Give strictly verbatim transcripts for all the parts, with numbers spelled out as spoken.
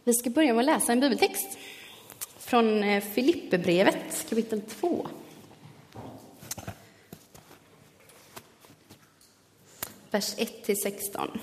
Vi ska börja med att läsa en bibeltext från Filipperbrevet, kapitel två. Vers ett till sexton.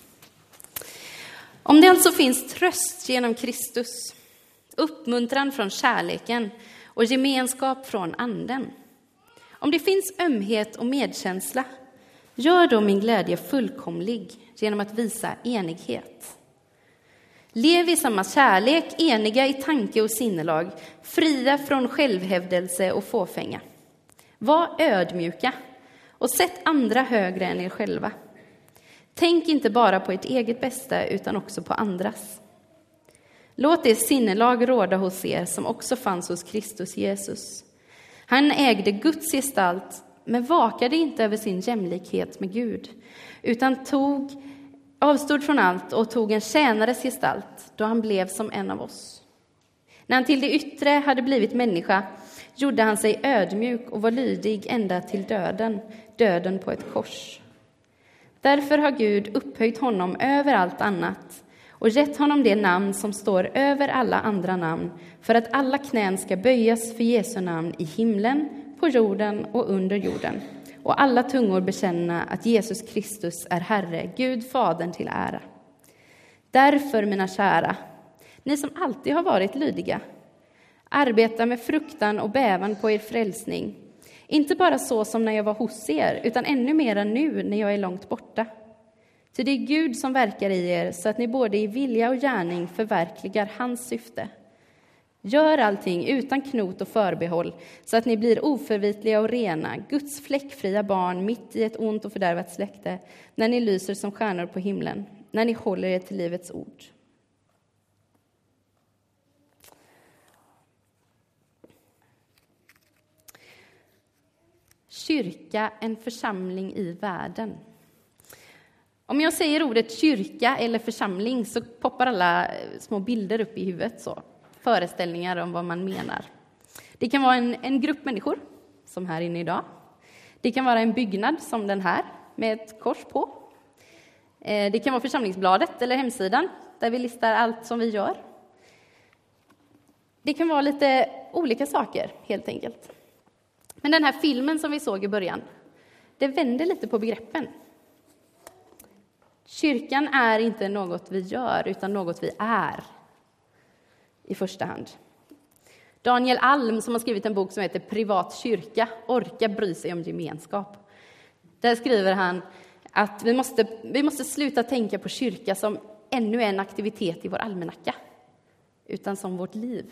Om det alltså finns tröst genom Kristus, uppmuntran från kärleken och gemenskap från anden. Om det finns ömhet och medkänsla, gör då min glädje fullkomlig genom att visa enighet. Lev i samma kärlek, eniga i tanke och sinnelag, fria från självhävdelse och fåfänga. Var ödmjuka och sätt andra högre än er själva. Tänk inte bara på ert eget bästa utan också på andras. Låt det sinnelag råda hos er som också fanns hos Kristus Jesus. Han ägde Guds gestalt men vakade inte över sin jämlikhet med Gud, utan tog, avstod från allt och tog en tjänares gestalt då han blev som en av oss. När han till det yttre hade blivit människa gjorde han sig ödmjuk och var lydig ända till döden, döden på ett kors. Därför har Gud upphöjt honom över allt annat och gett honom det namn som står över alla andra namn, för att alla knän ska böjas för Jesu namn i himlen, på jorden och under jorden, och alla tungor bekänna att Jesus Kristus är Herre, Gud Fadern till ära. Därför, mina kära, ni som alltid har varit lydiga, arbeta med fruktan och bävan på er frälsning, inte bara så som när jag var hos er, utan ännu mera nu när jag är långt borta. Ty det är Gud som verkar i er så att ni både i vilja och gärning förverkligar hans syfte. Gör allting utan knot och förbehåll så att ni blir oförvitliga och rena, Guds fläckfria barn mitt i ett ont och fördärvat släkte, när ni lyser som stjärnor på himlen, när ni håller er till livets ord. Kyrka, en församling i världen. Om jag säger ordet kyrka eller församling så poppar alla små bilder upp i huvudet, så föreställningar om vad man menar. Det kan vara en, en grupp människor som här inne idag. Det kan vara en byggnad som den här med ett kors på. Det kan vara församlingsbladet eller hemsidan där vi listar allt som vi gör. Det kan vara lite olika saker helt enkelt. Men den här filmen som vi såg i början, det vänder lite på begreppen. Kyrkan är inte något vi gör utan något vi är i första hand. Daniel Alm, som har skrivit en bok som heter Privat kyrka, orkar bry sig om gemenskap. Där skriver han att vi måste, vi måste sluta tänka på kyrka som ännu en aktivitet i vår almanacka, utan som vårt liv.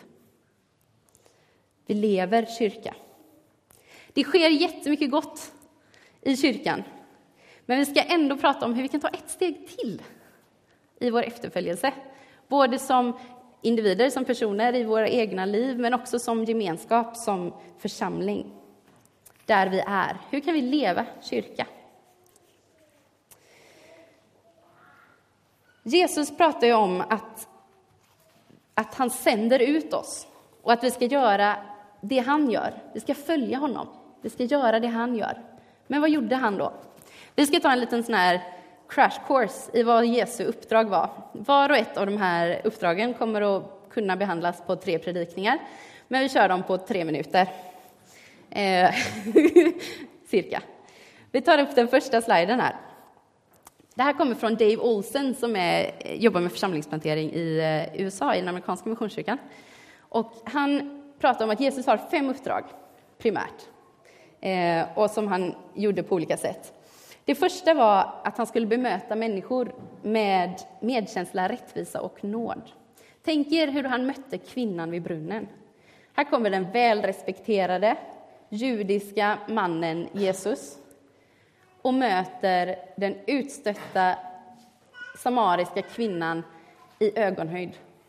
Vi lever kyrka. Det sker jättemycket gott i kyrkan. Men vi ska ändå prata om hur vi kan ta ett steg till i vår efterföljelse. Både som individer, som personer i våra egna liv, men också som gemenskap, som församling. Där vi är. Hur kan vi leva kyrka? Jesus pratar ju om att, att han sänder ut oss. Och att vi ska göra det han gör. Vi ska följa honom. Vi ska göra det han gör. Men vad gjorde han då? Vi ska ta en liten sån här crash course i vad Jesu uppdrag var. Var och ett av de här uppdragen kommer att kunna behandlas på tre predikningar. Men vi kör dem på tre minuter. Eh, cirka. Vi tar upp den första sliden här. Det här kommer från Dave Olsen som är, jobbar med församlingsplantering i U S A, i den amerikanska missionskyrkan. Och han pratar om att Jesus har fem uppdrag primärt. Eh, och som han gjorde på olika sätt. Det första var att han skulle bemöta människor med medkänsla, rättvisa och nåd. Tänk er hur han mötte kvinnan vid brunnen. Här kommer den välrespekterade judiska mannen Jesus och möter den utstötta samariska kvinnan i ögonhöjd.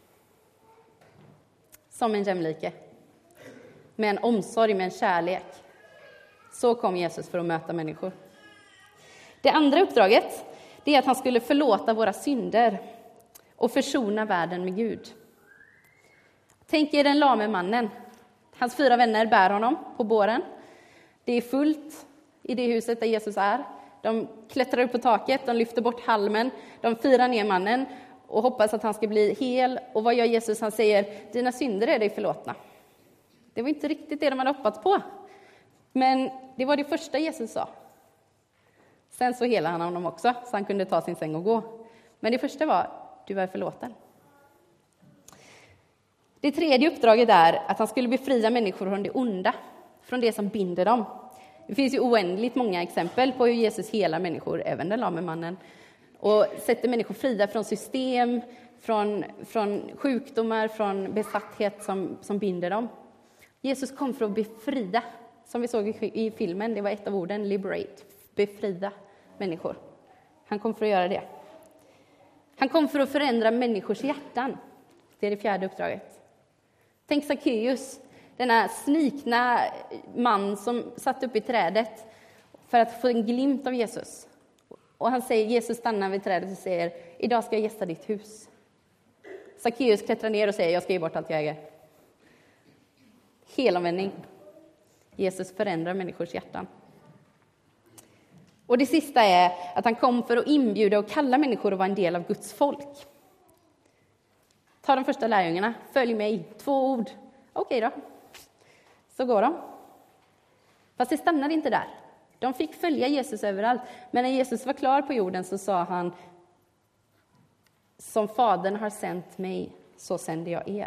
Som en jämlike. Med en omsorg, med en kärlek. Så kom Jesus för att möta människor. Det andra uppdraget, det är att han skulle förlåta våra synder och försona världen med Gud. Tänk er den lame mannen. Hans fyra vänner bär honom på båren. Det är fullt i det huset där Jesus är. De klättrar upp på taket, de lyfter bort halmen, de firar ner mannen och hoppas att han ska bli hel. Och vad gör Jesus? Han säger, dina synder är dig förlåtna. Det var inte riktigt det de hade hoppats på. Men det var det första Jesus sa. Sen så helade han honom också, så han kunde ta sin säng och gå. Men det första var, du är förlåten. Det tredje uppdraget är att han skulle befria människor från det onda, från det som binder dem. Det finns ju oändligt många exempel på hur Jesus helar människor, även den lame mannen, och sätter människor fria från system, från, från sjukdomar, från besatthet som, som binder dem. Jesus kom för att befria, som vi såg i, i filmen, det var ett av orden, liberate, befria människor. Han kom för att göra det. Han kom för att förändra människors hjärtan. Det är det fjärde uppdraget. Tänk Zacchaeus, denna snikna man som satt upp i trädet för att få en glimt av Jesus. Och han säger, Jesus stannar vid trädet och säger, idag ska jag gästa ditt hus. Zacchaeus klättrar ner och säger, jag ska ge bort allt jag äger. Helomvändning. Jesus förändrar människors hjärtan. Och det sista är att han kom för att inbjuda och kalla människor att vara en del av Guds folk. Ta de första lärjungarna, följ mig, två ord. Okej då, så går de. Fast det stannade inte där. De fick följa Jesus överallt. Men när Jesus var klar på jorden så sa han, som Fadern har sänt mig, så sänder jag er.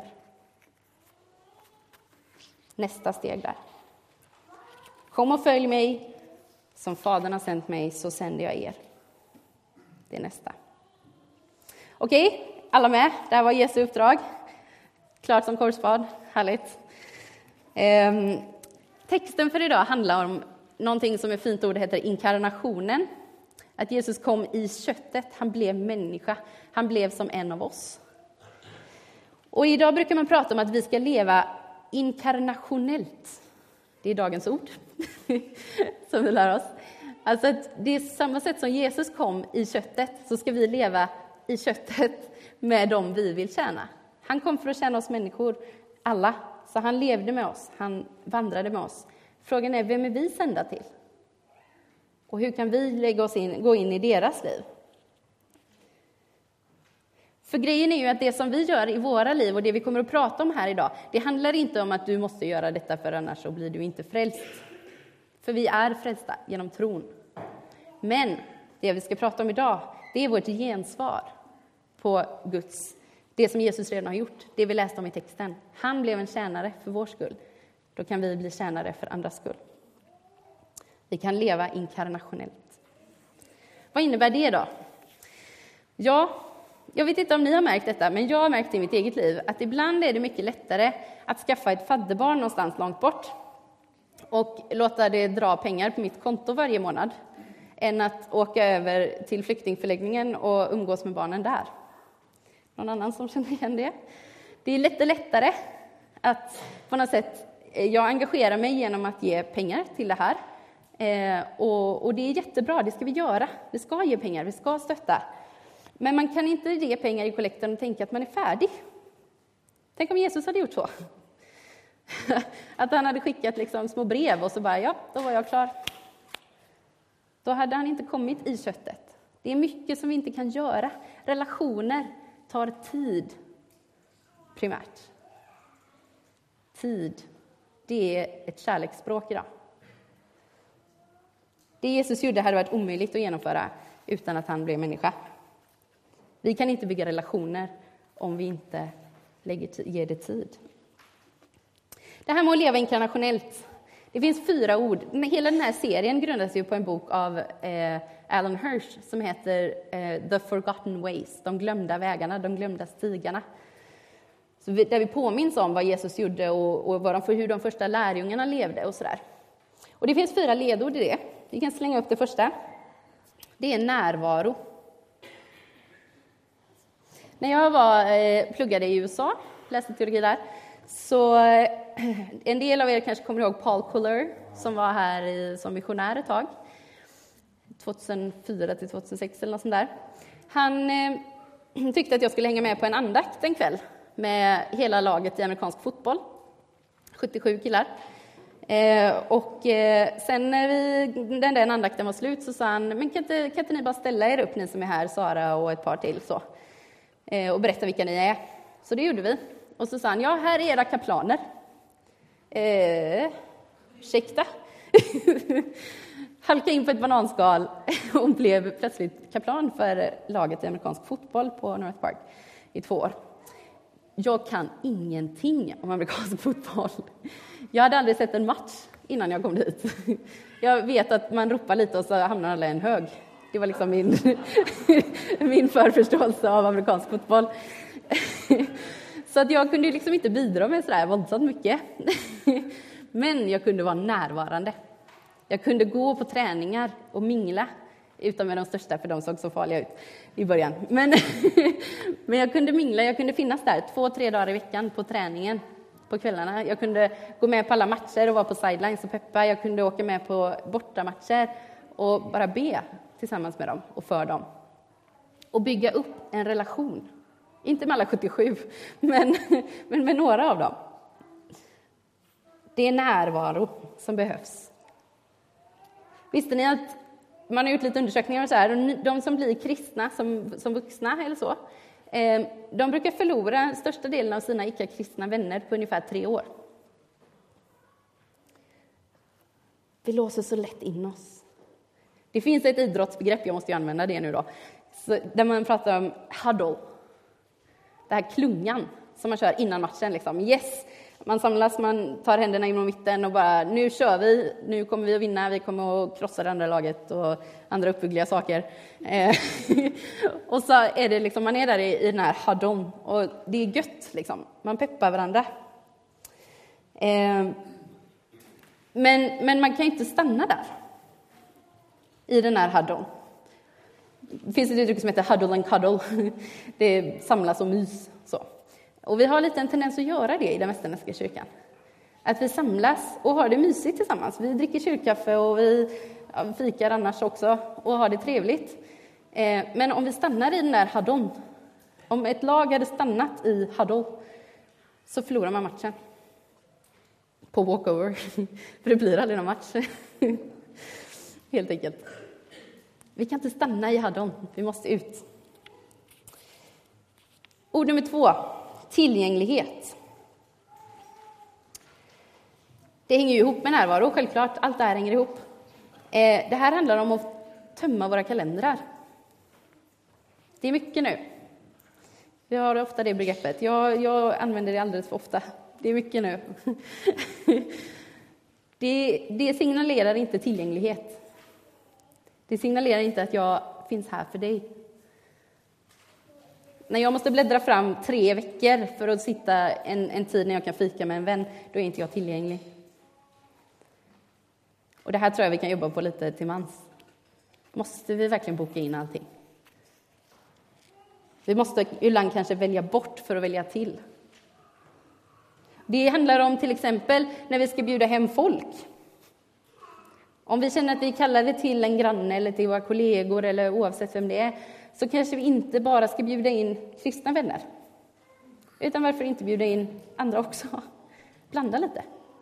Nästa steg där. Kom och följ mig, som Fadern har sänt mig, så sänder jag er. Det är nästa. Okej, alla med? Det här var Jesu uppdrag. Klart som korvspad. Härligt. Ehm, texten för idag handlar om någonting som är fint ord heter inkarnationen. Att Jesus kom i köttet. Han blev människa. Han blev som en av oss. Och idag brukar man prata om att vi ska leva inkarnationellt. Det är dagens ord som vi lär oss. Alltså att det är samma sätt som Jesus kom i köttet, så ska vi leva i köttet med dem vi vill tjäna. Han kom för att tjäna oss människor, alla. Så han levde med oss, han vandrade med oss. Frågan är, vem är vi sända till? Och hur kan vi lägga oss in, gå in i deras liv? För grejen är ju att det som vi gör i våra liv och det vi kommer att prata om här idag, det handlar inte om att du måste göra detta för annars så blir du inte frälst. För vi är frälsta genom tron. Men det vi ska prata om idag, det är vårt gensvar på Guds, det som Jesus redan har gjort, det vi läste om i texten. Han blev en tjänare för vår skull. Då kan vi bli tjänare för andras skull. Vi kan leva inkarnationellt. Vad innebär det då? Ja, jag vet inte om ni har märkt detta, men jag har märkt i mitt eget liv att ibland är det mycket lättare att skaffa ett fadderbarn någonstans långt bort och låta det dra pengar på mitt konto varje månad än att åka över till flyktingförläggningen och umgås med barnen där. Någon annan som känner igen det? Det är lite lättare att på något sätt, jag engagerar mig genom att ge pengar till det här. Eh, och, och det är jättebra, det ska vi göra. Vi ska ge pengar, vi ska stötta. Men man kan inte ge pengar i kollekten och tänka att man är färdig. Tänk om Jesus hade gjort så. Att han hade skickat liksom små brev och så bara, ja, då var jag klar. Då hade han inte kommit i köttet. Det är mycket som vi inte kan göra. Relationer tar tid, primärt. Tid, det är ett kärleksspråk idag. Det Jesus gjorde hade varit omöjligt att genomföra utan att han blev människa. Vi kan inte bygga relationer om vi inte lägger, ger det tid. Det här med att leva inkarnationellt, det finns fyra ord. Hela den här serien grundas ju på en bok av eh, Alan Hirsch som heter eh, The Forgotten Ways, de glömda vägarna, de glömda stigarna. Så vi, där vi påminns om vad Jesus gjorde och, och vad de, hur de första lärjungarna levde och sådär. Och det finns fyra ledord i det. Vi kan slänga upp det första. Det är närvaro. När jag var, eh, pluggade i U S A, läste teologi där, så eh, en del av er kanske kommer ihåg Paul Coller som var här i, som missionär ett tag. tjugohundrafyra till tjugohundrasex eller något sånt där. Han eh, tyckte att jag skulle hänga med på en andakt en kväll med hela laget i amerikansk fotboll. sjuttiosju killar. Eh, och eh, sen när vi, den där andakten var slut så sa han, men kan inte, kan inte ni bara ställa er upp, ni som är här, Sara och ett par till så. eh, och berätta vilka ni är. Så det gjorde vi. Och så sa han, ja, här är era kaplaner. Eh, ursäkta. Halkade in på ett bananskal och blev plötsligt kaplan för laget i amerikansk fotboll på North Park i två år. Jag kan ingenting om amerikansk fotboll. Jag hade aldrig sett en match innan jag kom dit. Jag vet att man ropar lite och så hamnar alla i en hög. Det var liksom min, min förförståelse av amerikansk fotboll. Så att jag kunde liksom inte bidra med sådär våldsamt mycket. Men jag kunde vara närvarande. Jag kunde gå på träningar och mingla, utan med de största, för de såg så farliga ut i början. Men, men jag kunde mingla, jag kunde finnas där två, tre dagar i veckan på träningen på kvällarna. Jag kunde gå med på alla matcher och vara på sidelines och peppa. Jag kunde åka med på bortamatcher och bara be tillsammans med dem och för dem. Och bygga upp en relation. Inte med alla sjuttiosju, men, men med några av dem. Det är närvaro som behövs. Visste ni att man har gjort lite undersökningar och så här, och de som blir kristna som, som vuxna eller så, eh, de brukar förlora största delen av sina icke-kristna vänner på ungefär tre år. Vi låser så lätt in oss. Det finns ett idrottsbegrepp, jag måste ju använda det nu då, så, där man pratar om huddle. Det här klungan som man kör innan matchen. Liksom. Yes, man samlas, man tar händerna in i mitten och bara, nu kör vi, nu kommer vi att vinna, vi kommer att krossa det andra laget och andra uppbyggliga saker. Eh, och så är det liksom, man är där i, i den här huddle och det är gött, liksom. Man peppar varandra. Eh, men, men man kan inte stanna där i den här huddle. Det finns ett uttryck som heter huddle and cuddle. Det samlas och mys. Så. Och vi har lite en tendens att göra det i den västerländska kyrkan. Att vi samlas och har det mysigt tillsammans. Vi dricker kyrkkaffe och vi fikar annars också och har det trevligt. Eh, men om vi stannar i den där huddle, om ett lag hade stannat i huddle, så förlorar man matchen. På walkover. För det blir aldrig någon match. Helt enkelt. Vi kan inte stanna i huddle, vi måste ut. Ord nummer två, tillgänglighet. Det hänger ju ihop med närvaro, självklart. Allt det här hänger ihop. Eh, det här handlar om att tömma våra kalendrar. Det är mycket nu. Vi har ofta det begreppet. Jag, jag använder det alldeles för ofta. Det är mycket nu. det, det signalerar inte tillgänglighet. Det signalerar inte att jag finns här för dig. När jag måste bläddra fram tre veckor för att sitta en, en tid när jag kan fika med en vän, då är inte jag tillgänglig. Och det här tror jag vi kan jobba på lite till mans. Måste vi verkligen boka in allting? Vi måste ibland kanske välja bort för att välja till. Det handlar om till exempel när vi ska bjuda hem folk. Om vi känner att vi kallar det till en granne eller till våra kollegor eller oavsett vem det är, så kanske vi inte bara ska bjuda in kristna vänner. Utan varför inte bjuda in andra också? Blanda lite.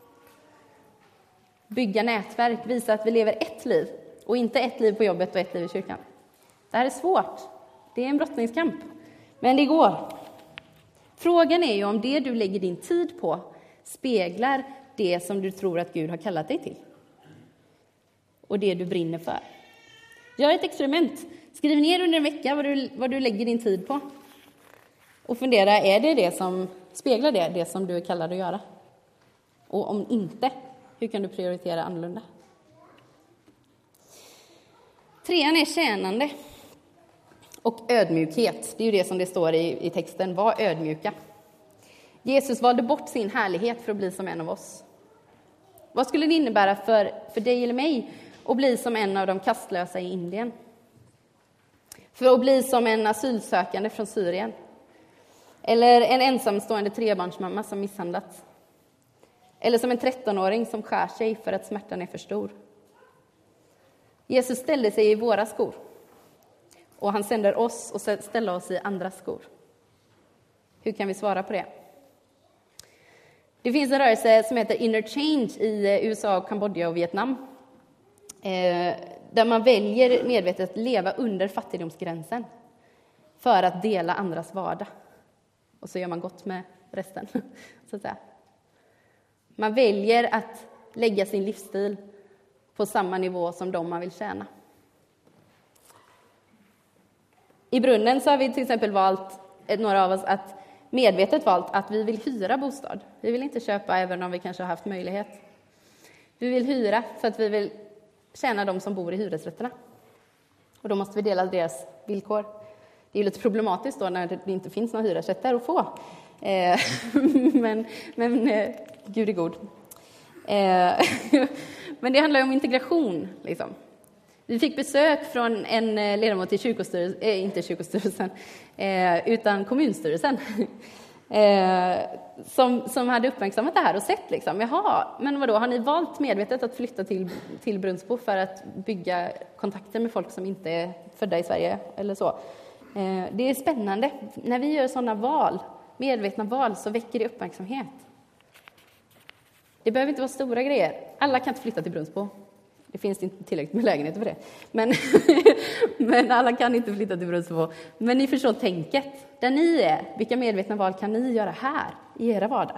Bygga nätverk, visa att vi lever ett liv och inte ett liv på jobbet och ett liv i kyrkan. Det här är svårt. Det är en brottningskamp. Men det går. Frågan är ju om det du lägger din tid på speglar det som du tror att Gud har kallat dig till. Och det du brinner för. Gör ett experiment. Skriv ner under en vecka vad du, vad du lägger din tid på. Och fundera, är det det som speglar det, det som du är kallad att göra? Och om inte, hur kan du prioritera annorlunda? Trean är tjänande. Och ödmjukhet, det är ju det som det står i, i texten. Var ödmjuka. Jesus valde bort sin härlighet för att bli som en av oss. Vad skulle det innebära för, för dig eller mig att bli som en av de kastlösa i Indien? För att bli som en asylsökande från Syrien? Eller en ensamstående trebarnsmamma som misshandlats? Eller som en trettonåring som skär sig för att smärtan är för stor? Jesus ställde sig i våra skor. Och han sänder oss och ställer oss i andra skor. Hur kan vi svara på det? Det finns en rörelse som heter Inner Change i U S A, Kambodja och Vietnam. Eh, där man väljer medvetet att leva under fattigdomsgränsen. för att dela andras vardag. Och så gör man gott med resten, så att säga. Man väljer att lägga sin livsstil på samma nivå som de man vill tjäna. I Brunnen så har vi till exempel valt, några av oss, att medvetet valt att vi vill hyra bostad. Vi vill inte köpa även om vi kanske har haft möjlighet. Vi vill hyra för att vi vill tjäna de som bor i hyresrätterna. Och då måste vi dela deras villkor. Det är lite problematiskt då när det inte finns några hyresrätter att få. Eh, men men eh, Gud är god. Eh, men det handlar om integration. Liksom. Vi fick besök från en ledamot i kyrkostyrelsen, eh, inte kyrkostyrelsen, eh, utan kommunstyrelsen. Eh, som, som hade uppmärksammat det här och sett liksom, jaha, men vadå, har ni valt medvetet att flytta till, till Brunnsbo för att bygga kontakter med folk som inte är födda i Sverige eller så? Eh, det är spännande. När vi gör sådana val, medvetna val, så väcker det uppmärksamhet. Det behöver inte vara stora grejer. Alla kan inte flytta till Brunnsbo. Det finns inte tillräckligt med lägenheter för det. Men, men alla kan inte flytta till Brunnsbo. Men ni förstår tänket. Där ni är, vilka medvetna val kan ni göra här i era vardag?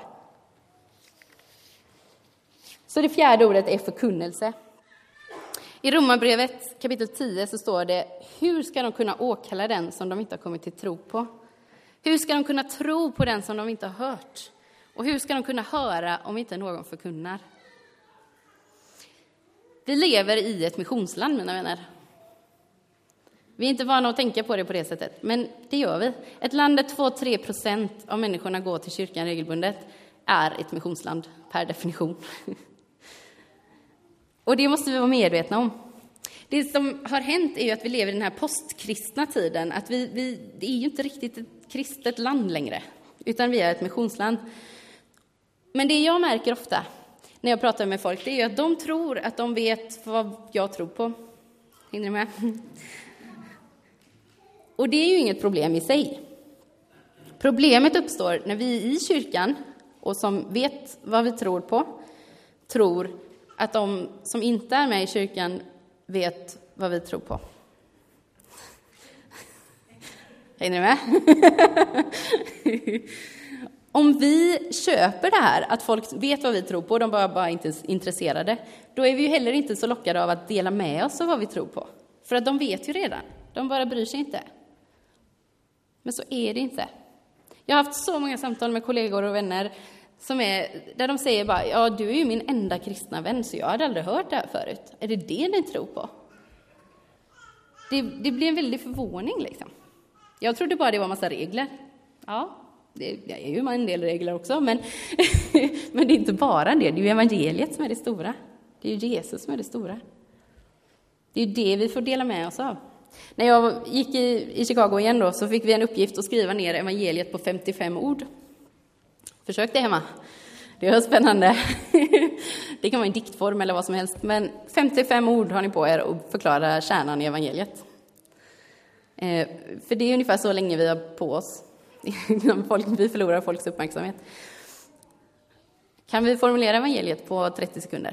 Så det fjärde ordet är förkunnelse. I Romarbrevet kapitel tio så står det: hur ska de kunna åkalla den som de inte har kommit till tro på? Hur ska de kunna tro på den som de inte har hört? Och hur ska de kunna höra om inte någon förkunnar? Vi lever i ett missionsland, mina vänner. Vi är inte vana att tänka på det på det sättet, men det gör vi. Ett land där två till tre procent av människorna går till kyrkan regelbundet är ett missionsland per definition. Och det måste vi vara medvetna om. Det som har hänt är ju att vi lever i den här postkristna tiden. Att vi, vi, det är ju inte riktigt ett kristet land längre, utan vi är ett missionsland. Men det jag märker ofta när jag pratar med folk, det är ju att de tror att de vet vad jag tror på. Hänger ni med? Och det är ju inget problem i sig. Problemet uppstår när vi i kyrkan, och som vet vad vi tror på, tror att de som inte är med i kyrkan vet vad vi tror på. Hänger ni med? Om vi köper det här, att folk vet vad vi tror på, de bara, bara inte är intresserade, då är vi ju heller inte så lockade av att dela med oss av vad vi tror på. För att de vet ju redan, de bara bryr sig inte. Men så är det inte. Jag har haft så många samtal med kollegor och vänner som är, där de säger bara, ja, du är ju min enda kristna vän, så jag hade aldrig hört det här förut. Är det det ni tror på? Det, det blir en väldig förvåning liksom. Jag trodde bara det var en massa regler. Ja, det är ju en del regler också, men, men det är inte bara det. Det är ju evangeliet som är det stora. Det är ju Jesus som är det stora. Det är ju det vi får dela med oss av. När jag gick i, i Chicago igen då, så fick vi en uppgift att skriva ner evangeliet på femtiofem ord. Försök det hemma. Det är spännande. Det kan vara en diktform eller vad som helst. Men femtiofem ord har ni på er att förklara kärnan i evangeliet. Eh, för det är ungefär så länge vi har på oss. Folk, vi förlorar folks uppmärksamhet. Kan vi formulera evangeliet på trettio sekunder?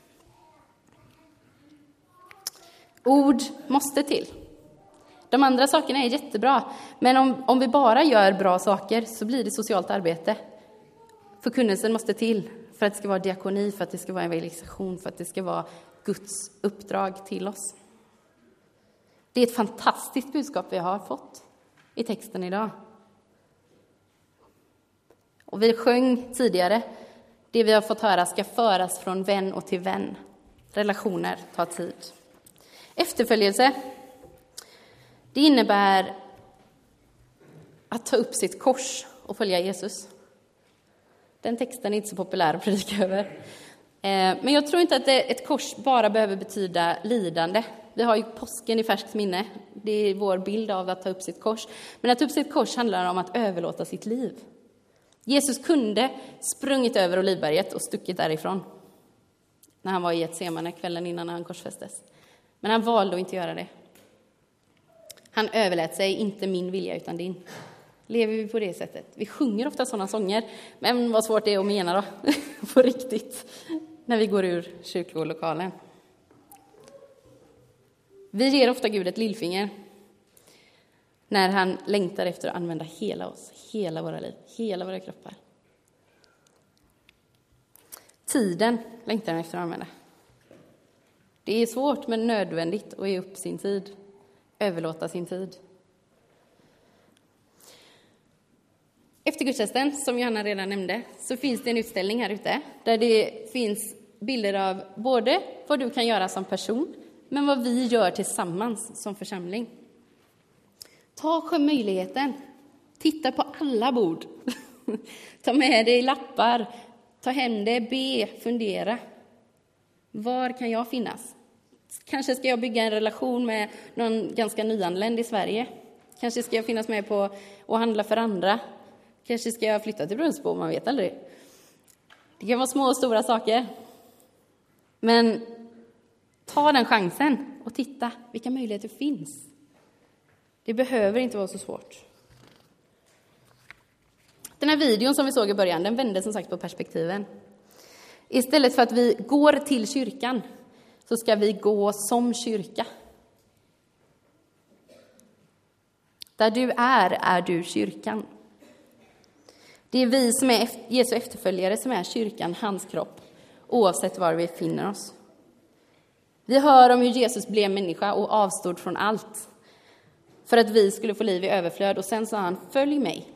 Ord måste till. De andra sakerna är jättebra. Men om, om vi bara gör bra saker så blir det socialt arbete. Förkunnelsen måste till för att det ska vara diakoni, för att det ska vara evangelisation, för att det ska vara Guds uppdrag till oss. Det är ett fantastiskt budskap vi har fått i texten idag. Och vi sjöng tidigare, det vi har fått höra ska föras från vän och till vän. Relationer tar tid. Efterföljelse, det innebär att ta upp sitt kors och följa Jesus. Den texten är inte så populär att predika över. Men jag tror inte att ett kors bara behöver betyda lidande. Vi har ju påsken i färskt minne. Det är vår bild av att ta upp sitt kors. Men att ta upp sitt kors handlar om att överlåta sitt liv. Jesus kunde sprungit över Olivberget och stuckit därifrån. När han var i Getsemane kvällen innan han korsfästes. Men han valde att inte göra det. Han överlät sig, inte min vilja utan din. Lever vi på det sättet? Vi sjunger ofta sådana sånger. Men vad svårt det är att mena då. På riktigt. När vi går ur kyrkolokalen. Vi ger ofta Gud ett lillfinger. när han längtar efter att använda hela oss, hela våra liv, hela våra kroppar. Tiden längtar han efter att använda. Det är svårt men nödvändigt att ge upp sin tid, överlåta sin tid. Efter gudstjänsten, som Johanna redan nämnde, så finns det en utställning här ute där det finns bilder av både vad du kan göra som person, men vad vi gör tillsammans som församling. Ta möjligheten. Titta på alla bord. Ta med dig lappar. Ta hem det, be, fundera. Var kan jag finnas? Kanske ska jag bygga en relation med någon ganska nyanländ i Sverige. Kanske ska jag finnas med på att handla för andra. Kanske ska jag flytta till Brunnsbo, man vet aldrig. Det kan vara små och stora saker. Men ta den chansen och titta vilka möjligheter finns. Det behöver inte vara så svårt. Den här videon som vi såg i början, den vände som sagt på perspektiven. Istället för att vi går till kyrkan så ska vi gå som kyrka. Där du är, är du kyrkan. Det är vi som är Jesu efterföljare som är kyrkan, hans kropp, oavsett var vi finner oss. Vi hör om hur Jesus blev människa och avstod från allt för att vi skulle få liv i överflöd. Och sen sa han, följ mig.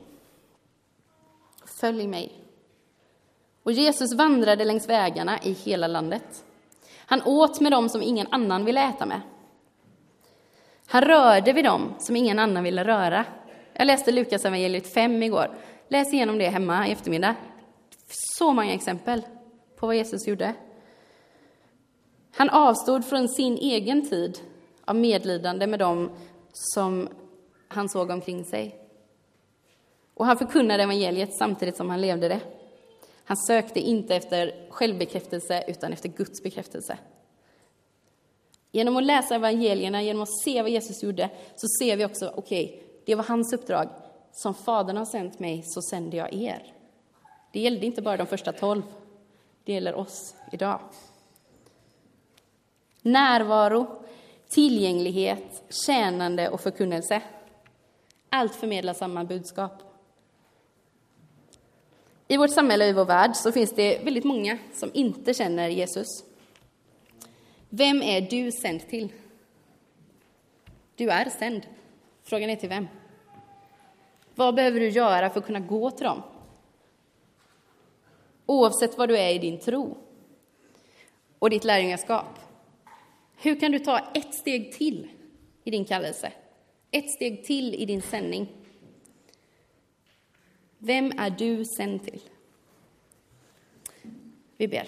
Följ mig. Och Jesus vandrade längs vägarna i hela landet. Han åt med dem som ingen annan ville äta med. Han rörde vid dem som ingen annan ville röra. Jag läste Lukas evangeliet fem igår. Läs igenom det hemma i eftermiddag. Så många exempel på vad Jesus gjorde. Han avstod från sin egen tid av medlidande med dem som han såg omkring sig. Och han förkunnade evangeliet samtidigt som han levde det. Han sökte inte efter självbekräftelse utan efter Guds bekräftelse. Genom att läsa evangelierna, genom att se vad Jesus gjorde, så ser vi också, okej, okay, det var hans uppdrag. Som Fadern har sänt mig så sänder jag er. Det gällde inte bara de första tolv. Det gäller oss idag. Närvaro, tillgänglighet, tjänande och förkunnelse. Allt förmedlar samma budskap. I vårt samhälle och i vår värld så finns det väldigt många som inte känner Jesus. Vem är du sänd till? Du är sänd. Frågan är till vem? Vad behöver du göra för att kunna gå till dem? Oavsett vad du är i din tro och ditt lärjungaskap. Hur kan du ta ett steg till i din kallelse? Ett steg till i din sändning? Vem är du sänd till? Vi ber.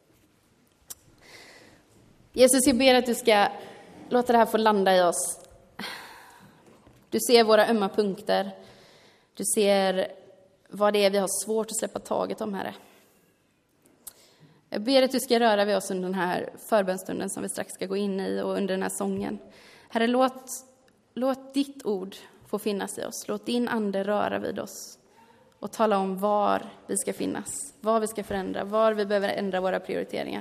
Jesus, jag ber att du ska låta det här få landa i oss. Du ser våra ömma punkter. Du ser vad det är vi har svårt att släppa taget om, Herre. Jag ber att du ska röra vid oss under den här förbönstunden som vi strax ska gå in i och under den här sången. Herre, låt, låt ditt ord få finnas i oss. Låt din ande röra vid oss och tala om var vi ska finnas, vad vi ska förändra, var vi behöver ändra våra prioriteringar.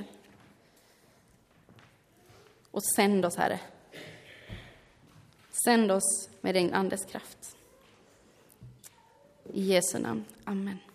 Och sänd oss, Herre. Sänd oss med din andes kraft. I Jesu namn. Amen.